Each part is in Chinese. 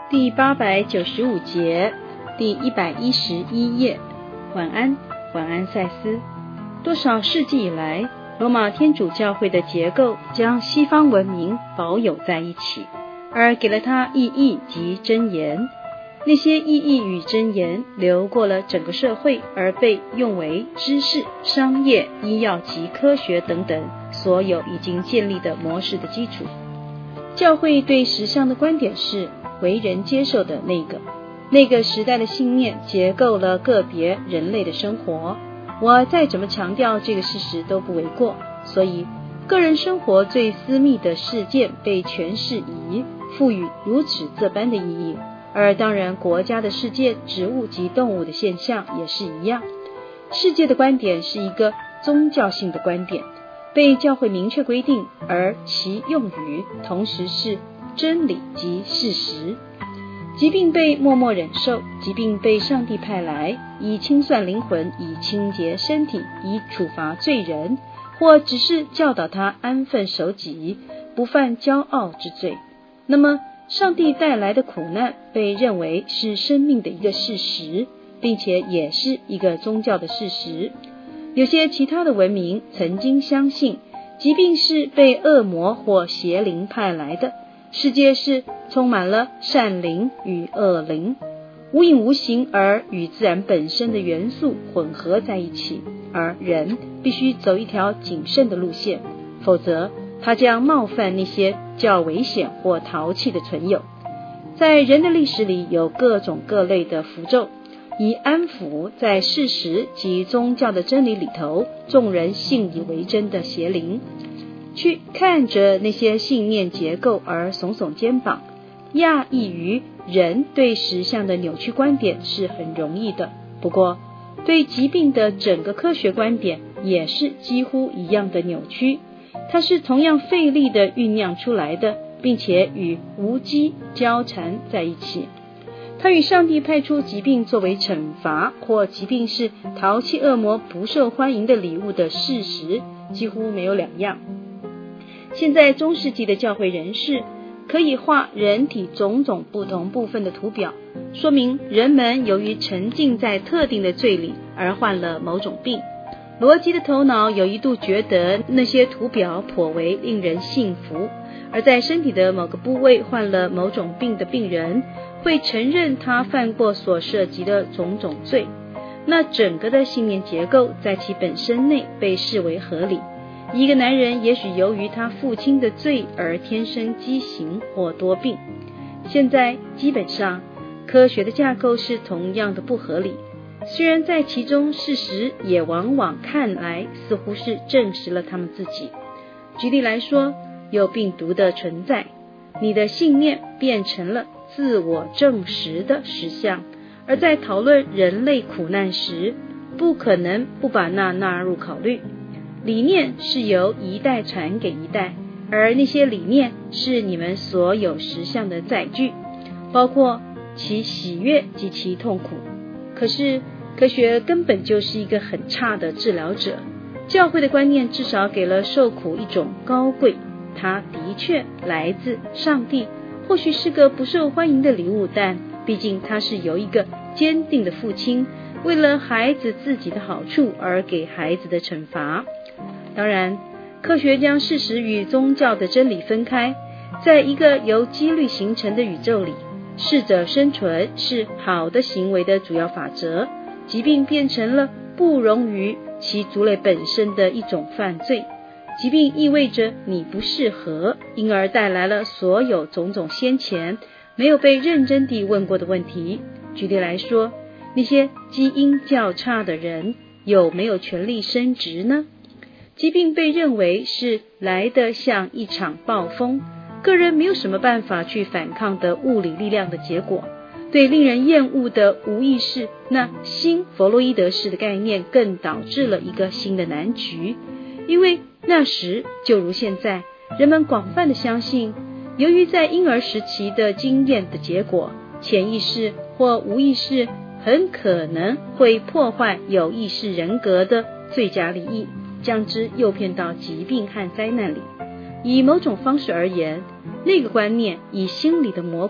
第895节，第111页。晚安，晚安赛斯。多少世纪以来，罗马天主教会的结构将西方文明保有在一起，而给了它意义及箴言。那些意义与箴言流过了整个社会，而被用为知识、商业、医药及科学等等所有已经建立的模式的基础。教会对实相的观点是为人接受的那个时代的信念结构了个别人类的生活。我再怎么强调这个事实都不为过，所以个人生活最私密的事件被诠释以赋予如此这般的意义，而当然国家的事件、植物及动物的现象也是一样。世界的观点是一个宗教性的观点，被教会明确规定，而其用语同时是真理及事实。疾病被默默忍受，疾病被上帝派来，以清算灵魂，以清洁身体，以处罚罪人，或只是教导他安分守己，不犯骄傲之罪。那么上帝带来的苦难被认为是生命的一个事实，并且也是一个宗教的事实。有些其他的文明曾经相信疾病是被恶魔或邪灵派来的，世界是充满了善灵与恶灵，无影无形而与自然本身的元素混合在一起，而人必须走一条谨慎的路线，否则他将冒犯那些较危险或淘气的存有。在人的历史里有各种各类的符咒，以安抚在事实及宗教的真理里头众人信以为真的邪灵。去看着那些信念结构而耸耸肩膀，讶异于人对实相的扭曲观点是很容易的。不过对疾病的整个科学观点也是几乎一样的扭曲，它是同样费力的酝酿出来的，并且与无机交缠在一起。它与上帝派出疾病作为惩罚，或疾病是淘气恶魔不受欢迎的礼物的事实几乎没有两样。现在中世纪的教会人士可以画人体种种不同部分的图表，说明人们由于沉浸在特定的罪里而患了某种病。逻辑的头脑有一度觉得那些图表颇为令人信服，而在身体的某个部位患了某种病的病人会承认他犯过所涉及的种种罪，那整个的信念结构在其本身内被视为合理。一个男人也许由于他父亲的罪而天生畸形或多病。现在基本上科学的架构是同样的不合理，虽然在其中事实也往往看来似乎是证实了他们自己。举例来说，有病毒的存在，你的信念变成了自我证实的实相，而在讨论人类苦难时不可能不把那纳入考虑。理念是由一代传给一代，而那些理念是你们所有实相的载具，包括其喜悦及其痛苦。可是科学根本就是一个很差的治疗者。教会的观念至少给了受苦一种高贵，它的确来自上帝，或许是个不受欢迎的礼物，但毕竟它是由一个坚定的父亲为了孩子自己的好处而给孩子的惩罚。当然，科学将事实与宗教的真理分开，在一个由几率形成的宇宙里，适者生存是好的行为的主要法则，疾病变成了不容于其族类本身的一种犯罪。疾病意味着你不适合，因而带来了所有种种先前没有被认真地问过的问题。举例来说，那些基因较差的人有没有权利生殖呢？疾病被认为是来得像一场暴风，个人没有什么办法去反抗的物理力量的结果。对令人厌恶的无意识，那新弗洛伊德式的概念更导致了一个新的难局。因为那时就如现在，人们广泛的相信，由于在婴儿时期的经验的结果，潜意识或无意识很可能会破坏有意识人格的最佳利益，将之诱骗到疾病和灾难里。以某种方式而言，那个观念以心理的魔鬼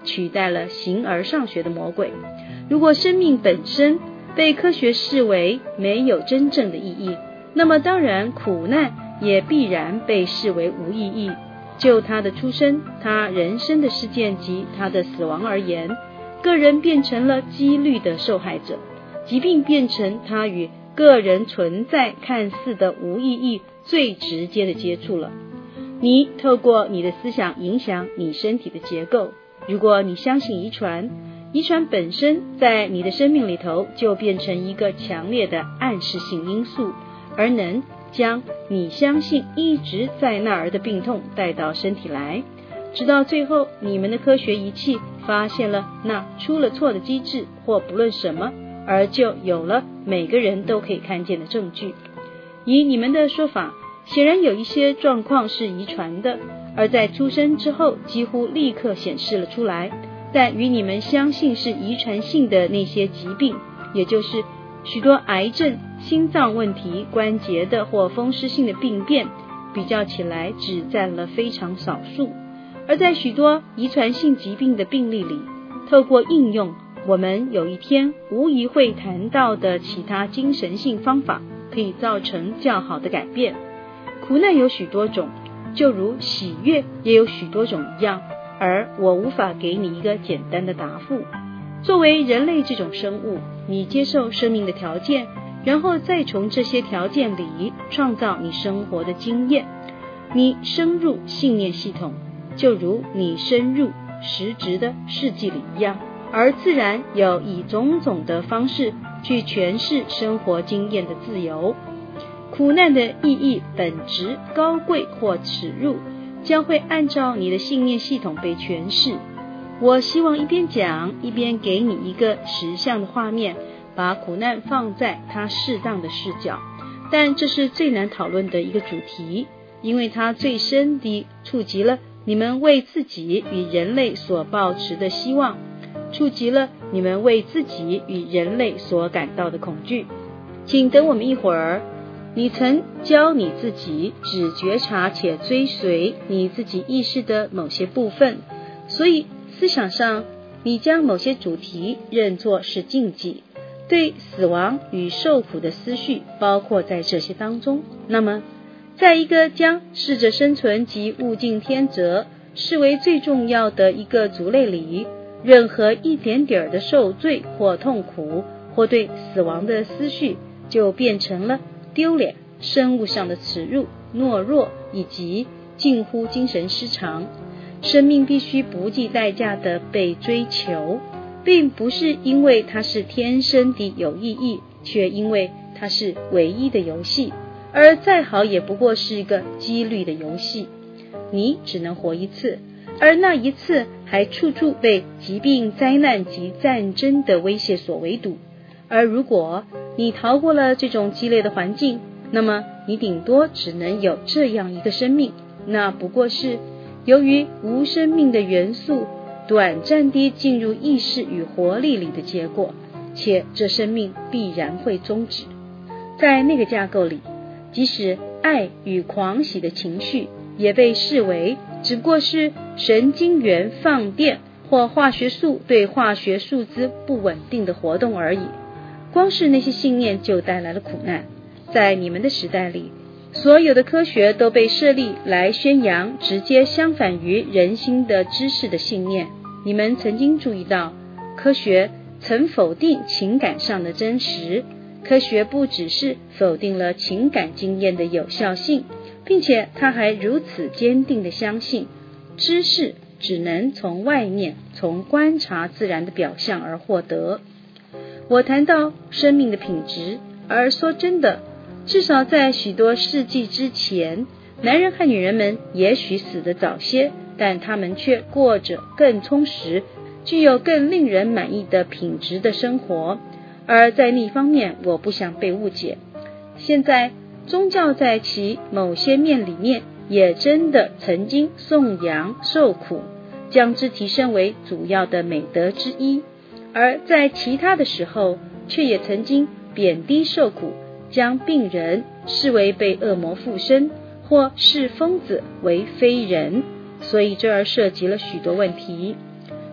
取代了形而上学的魔鬼。如果生命本身被科学视为没有真正的意义，那么当然苦难也必然被视为无意义。就他的出生、他人生的事件及他的死亡而言，个人变成了几率的受害者，疾病变成他与个人存在看似的无意义最直接的接触了。你透过你的思想影响你身体的结构，如果你相信遗传，遗传本身在你的生命里头就变成一个强烈的暗示性因素，而能将你相信一直在那儿的病痛带到身体来，直到最后你们的科学仪器发现了那出了错的机制，或不论什么，而就有了每个人都可以看见的证据。以你们的说法，显然有一些状况是遗传的，而在出生之后几乎立刻显示了出来，但与你们相信是遗传性的那些疾病，也就是许多癌症、心脏问题、关节的或风湿性的病变，比较起来只占了非常少数。而在许多遗传性疾病的病例里，透过应用我们有一天无疑会谈到的其他精神性方法，可以造成较好的改变。苦难有许多种，就如喜悦也有许多种一样，而我无法给你一个简单的答复。作为人类这种生物，你接受生命的条件，然后再从这些条件里创造你生活的经验。你深入信念系统，就如你深入实质的世纪里一样，而自然有以种种的方式去诠释生活经验的自由。苦难的意义、本质、高贵或耻辱，将会按照你的信念系统被诠释。我希望一边讲一边给你一个实相的画面，把苦难放在它适当的视角，但这是最难讨论的一个主题，因为它最深地触及了你们为自己与人类所抱持的希望，触及了你们为自己与人类所感到的恐惧。请等我们一会儿。你曾教你自己只觉察且追随你自己意识的某些部分，所以思想上你将某些主题认作是禁忌，对死亡与受苦的思绪包括在这些当中。那么在一个将适者生存及物竞天择视为最重要的一个族类里，任何一点点的受罪或痛苦或对死亡的思绪就变成了丢脸、生物上的耻辱、懦弱以及近乎精神失常。生命必须不计代价地被追求，并不是因为它是天生的有意义，却因为它是唯一的游戏，而再好也不过是一个几率的游戏。你只能活一次，而那一次还处处被疾病、灾难及战争的威胁所围堵。而如果你逃过了这种激烈的环境，那么你顶多只能有这样一个生命，那不过是由于无生命的元素短暂地进入意识与活力里的结果，且这生命必然会终止。在那个架构里，即使爱与狂喜的情绪也被视为只不过是神经元放电或化学素对化学数字不稳定的活动而已。光是那些信念就带来了苦难。在你们的时代里，所有的科学都被设立来宣扬直接相反于人心的知识的信念。你们曾经注意到，科学曾否定情感上的真实，科学不只是否定了情感经验的有效性，并且它还如此坚定地相信，知识只能从外面，从观察自然的表象而获得。我谈到生命的品质，而说真的，至少在许多世纪之前，男人和女人们也许死得早些，但他们却过着更充实、具有更令人满意的品质的生活。而在另一方面，我不想被误解。现在宗教在其某些面里面也真的曾经颂扬受苦，将之提升为主要的美德之一，而在其他的时候却也曾经贬低受苦，将病人视为被恶魔附身，或视疯子为非人。所以这儿涉及了许多问题。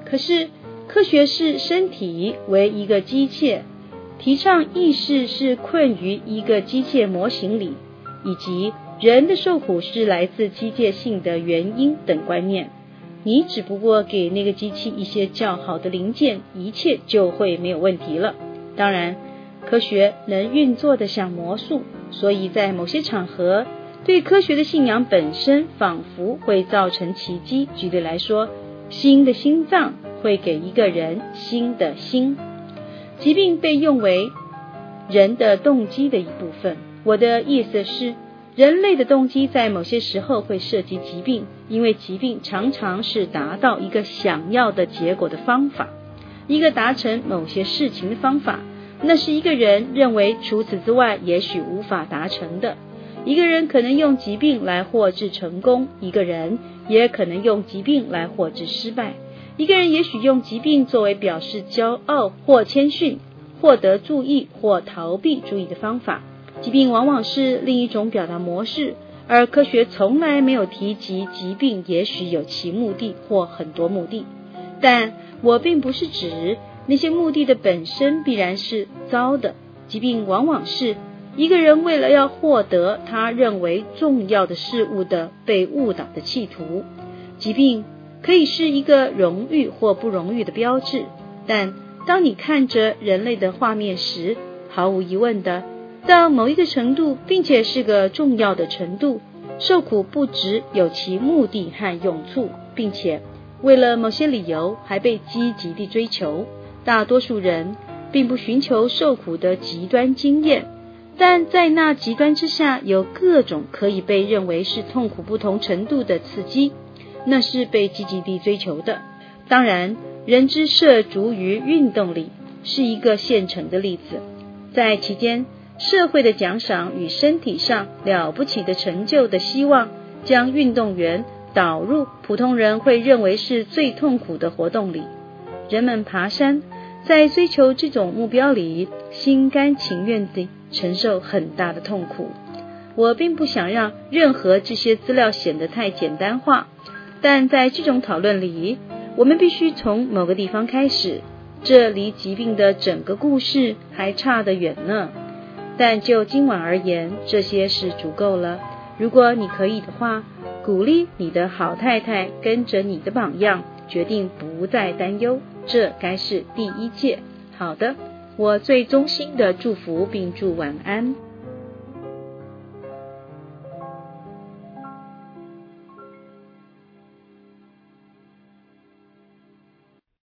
可是科学视身体为一个机械，提倡意识是困于一个机械模型里，以及人的受苦是来自机械性的原因等观念。你只不过给那个机器一些较好的零件，一切就会没有问题了。当然，科学能运作得像魔术，所以在某些场合，对科学的信仰本身仿佛会造成奇迹。举例来说，新的心脏会给一个人新的心。疾病被用为人的动机的一部分。我的意思是，人类的动机在某些时候会涉及疾病，因为疾病常常是达到一个想要的结果的方法，一个达成某些事情的方法，那是一个人认为除此之外也许无法达成的。一个人可能用疾病来获致成功，一个人也可能用疾病来获致失败。一个人也许用疾病作为表示骄傲或谦逊，获得注意或逃避注意的方法。疾病往往是另一种表达模式，而科学从来没有提及疾病也许有其目的或很多目的。但我并不是指那些目的的本身必然是糟的。疾病往往是一个人为了要获得他认为重要的事物的被误导的企图。疾病可以是一个荣誉或不荣誉的标志，但当你看着人类的画面时，毫无疑问的，到某一个程度，并且是个重要的程度，受苦不只有其目的和用处，并且为了某些理由还被积极地追求。大多数人并不寻求受苦的极端经验，但在那极端之下有各种可以被认为是痛苦不同程度的刺激，那是被积极地追求的。当然，人之涉足于运动里是一个现成的例子，在其间社会的奖赏与身体上了不起的成就的希望，将运动员导入普通人会认为是最痛苦的活动里。人们爬山，在追求这种目标里，心甘情愿地承受很大的痛苦。我并不想让任何这些资料显得太简单化，但在这种讨论里，我们必须从某个地方开始，这离疾病的整个故事还差得远呢。但就今晚而言，这些是足够了。如果你可以的话，鼓励你的好太太跟着你的榜样，决定不再担忧，这该是第一戒。好的，我最衷心的祝福并祝晚安。